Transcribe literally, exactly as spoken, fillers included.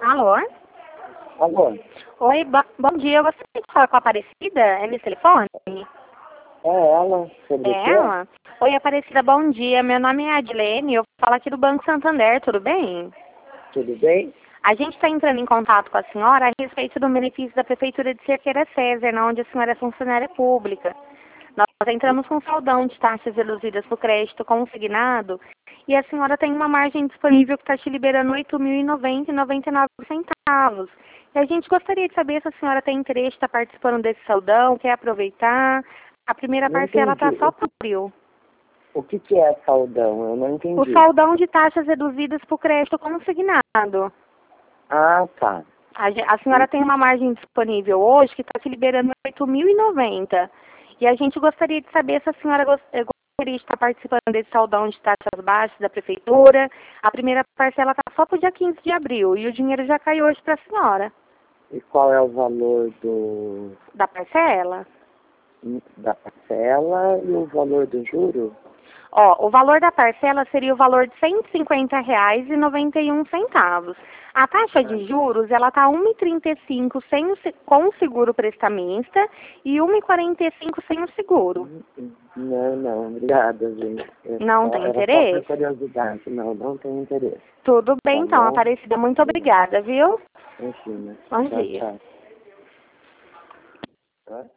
Alô? Alô? Oi, bo bom dia. Eu gostaria de falar com a Aparecida. É nesse telefone? É ela? Sobre É o quê? ela? Oi, Aparecida, bom dia. Meu nome é Adilene. Eu falo aqui do Banco Santander, tudo bem? Tudo bem? A gente está entrando em contato com a senhora a respeito do benefício da Prefeitura de Cerqueira César, onde a senhora é funcionária pública. Nós entramos com saldão de taxas reduzidas por crédito consignado e a senhora tem uma margem disponível que está te liberando oito mil e noventa reais e noventa e nove centavos. E a gente gostaria de saber se a senhora tem interesse em estar participando desse saldão, quer aproveitar. A primeira Não parcela está entendi. só para abril. O que, que é saldão? Eu não O entendi. saldão de taxas reduzidas por crédito consignado. Ah, tá. A, ge- a senhora tem uma margem disponível hoje que está te liberando oito mil e noventa. E a gente gostaria de saber se a senhora gos- eh, gostaria de estar participando desse saldão de taxas baixas da Prefeitura. A primeira parcela está só para o dia quinze de abril e o dinheiro já caiu hoje para a senhora. E qual é o valor do Da parcela? da parcela e o valor do juro? Ó, o valor da parcela seria o valor de cento e cinquenta reais e noventa e um centavos. A taxa de juros, ela tá um e trinta e cinco sem o, se- com o seguro prestamista e um e quarenta e cinco sem o seguro. Não, não, obrigada, gente. É Não só- tem era só por interesse? curiosidade. Não, não tenho interesse. Tudo bem, Tá então, bom? Aparecida. Muito obrigada, viu? Imagina. Bom Tchau, dia. tchau. Hã?